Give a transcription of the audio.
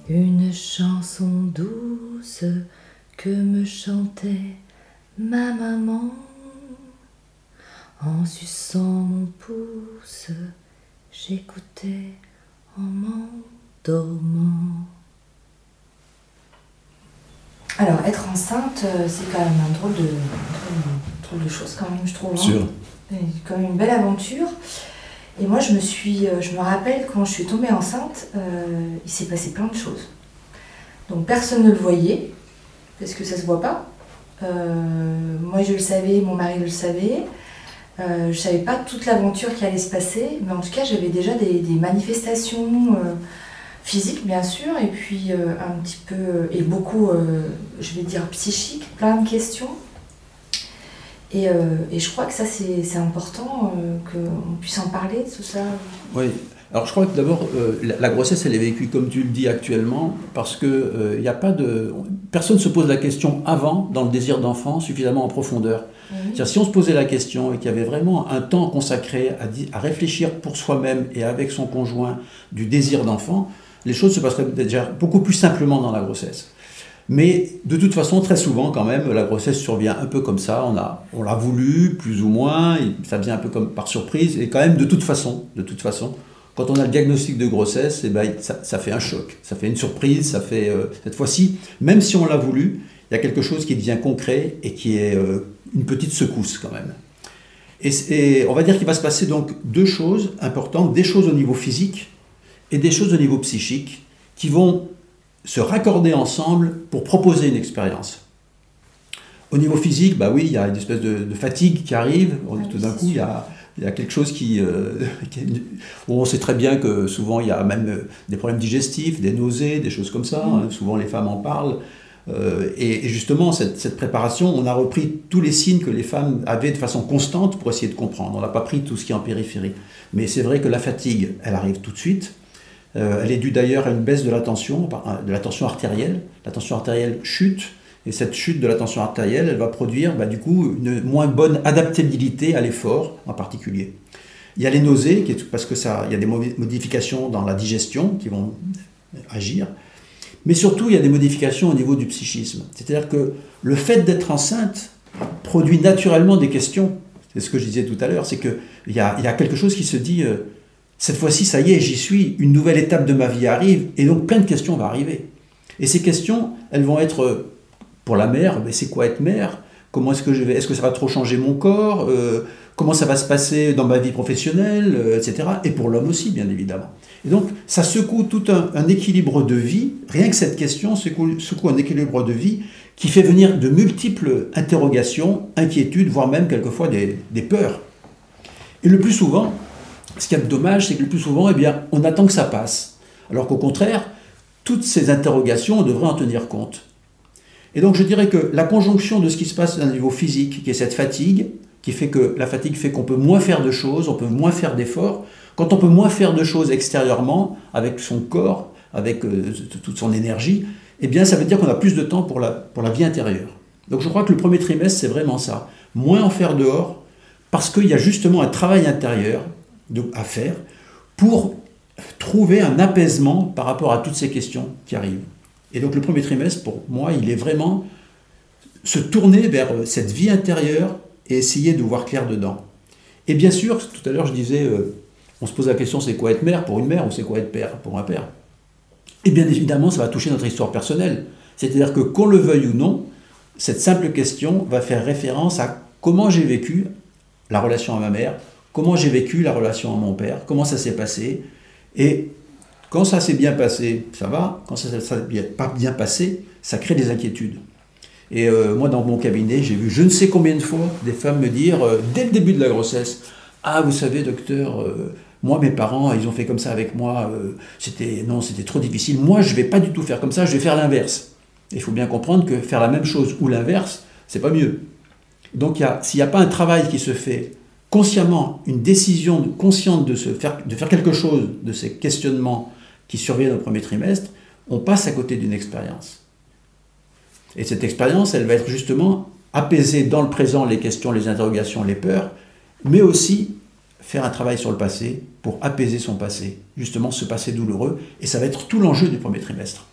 Une chanson douce que me chantait ma maman en suçant mon pouce, j'écoutais en m'endormant. Alors, être enceinte, c'est quand même un drôle de chose quand même, je trouve. Sûr. C'est quand même une belle aventure. Et moi, je me rappelle quand je suis tombée enceinte, il s'est passé plein de choses. Donc personne ne le voyait, parce que ça se voit pas. Moi, je le savais, mon mari le savait. Je savais pas toute l'aventure qui allait se passer, mais en tout cas, j'avais déjà des manifestations physiques, bien sûr, et puis un petit peu, et beaucoup, je vais dire psychiques, plein de questions. Et je crois que ça, c'est important qu'on puisse en parler, tout ça. Oui. Alors je crois que d'abord, la grossesse, elle est vécue comme tu le dis actuellement, parce que y a pas de... personne ne se pose la question avant, dans le désir d'enfant, suffisamment en profondeur. Oui. C'est-à-dire, si on se posait la question et qu'il y avait vraiment un temps consacré à réfléchir pour soi-même et avec son conjoint du désir d'enfant, les choses se passeraient déjà beaucoup plus simplement dans la grossesse. Mais de toute façon, très souvent quand même, la grossesse survient un peu comme ça, on l'a voulu, plus ou moins, ça vient un peu comme par surprise, et quand même de toute façon, quand on a le diagnostic de grossesse, eh ben, ça fait un choc, ça fait une surprise, ça fait, cette fois-ci, même si on l'a voulu, il y a quelque chose qui devient concret et qui est une petite secousse quand même. Et on va dire qu'il va se passer donc deux choses importantes, des choses au niveau physique et des choses au niveau psychique, qui vont se raccorder ensemble pour proposer une expérience. Au niveau physique, bah oui, il y a une espèce de fatigue qui arrive. Tout d'un coup, il y a quelque chose où on sait très bien que souvent il y a même des problèmes digestifs, des nausées, des choses comme ça. Souvent les femmes en parlent. Et justement, cette préparation, on a repris tous les signes que les femmes avaient de façon constante pour essayer de comprendre. On n'a pas pris tout ce qui est en périphérie. Mais c'est vrai que la fatigue, elle arrive tout de suite. Elle est due d'ailleurs à une baisse de la tension artérielle. La tension artérielle chute, et cette chute de la tension artérielle, elle va produire du coup une moins bonne adaptabilité à l'effort en particulier. Il y a les nausées, parce que il y a des modifications dans la digestion qui vont agir, mais surtout il y a des modifications au niveau du psychisme. C'est-à-dire que le fait d'être enceinte produit naturellement des questions. C'est ce que je disais tout à l'heure, c'est qu'il y a quelque chose qui se dit... cette fois-ci, ça y est, j'y suis, une nouvelle étape de ma vie arrive, et donc plein de questions vont arriver. Et ces questions, elles vont être, pour la mère, c'est quoi être mère ? Comment est-ce que je vais ? Est-ce que ça va trop changer mon corps ? Comment ça va se passer dans ma vie professionnelle, etc. Et pour l'homme aussi, bien évidemment. Et donc, ça secoue tout un équilibre de vie, rien que cette question secoue un équilibre de vie qui fait venir de multiples interrogations, inquiétudes, voire même quelquefois des peurs. Et le plus souvent, ce qui est dommage, c'est que le plus souvent, on attend que ça passe. Alors qu'au contraire, toutes ces interrogations, on devrait en tenir compte. Et donc je dirais que la conjonction de ce qui se passe à un niveau physique, qui est cette fatigue, qui fait que la fatigue fait qu'on peut moins faire de choses, on peut moins faire d'efforts. Quand on peut moins faire de choses extérieurement, avec son corps, avec toute son énergie, ça veut dire qu'on a plus de temps pour la vie intérieure. Donc je crois que le premier trimestre, c'est vraiment ça. Moins en faire dehors, parce qu'il y a justement un travail intérieur à faire pour trouver un apaisement par rapport à toutes ces questions qui arrivent. Et donc le premier trimestre, pour moi, il est vraiment se tourner vers cette vie intérieure et essayer de voir clair dedans. Et bien sûr, tout à l'heure je disais, on se pose la question, c'est quoi être mère pour une mère ou c'est quoi être père pour un père ? Et bien évidemment, ça va toucher notre histoire personnelle. C'est-à-dire que qu'on le veuille ou non, cette simple question va faire référence à comment j'ai vécu la relation à ma mère, comment j'ai vécu la relation à mon père, comment ça s'est passé. Et quand ça s'est bien passé, ça va. Quand ça ne s'est pas bien passé, ça crée des inquiétudes. Et moi, dans mon cabinet, j'ai vu je ne sais combien de fois des femmes me dire, dès le début de la grossesse, « Ah, vous savez, docteur, moi, mes parents, ils ont fait comme ça avec moi, c'était trop difficile. Moi, je ne vais pas du tout faire comme ça, je vais faire l'inverse. » Il faut bien comprendre que faire la même chose ou l'inverse, c'est pas mieux. Donc, s'il n'y a pas un travail qui se fait consciemment, une décision consciente de faire quelque chose de ces questionnements qui surviennent au premier trimestre, on passe à côté d'une expérience. Et cette expérience, elle va être justement apaiser dans le présent les questions, les interrogations, les peurs, mais aussi faire un travail sur le passé pour apaiser son passé, justement ce passé douloureux, et ça va être tout l'enjeu du premier trimestre.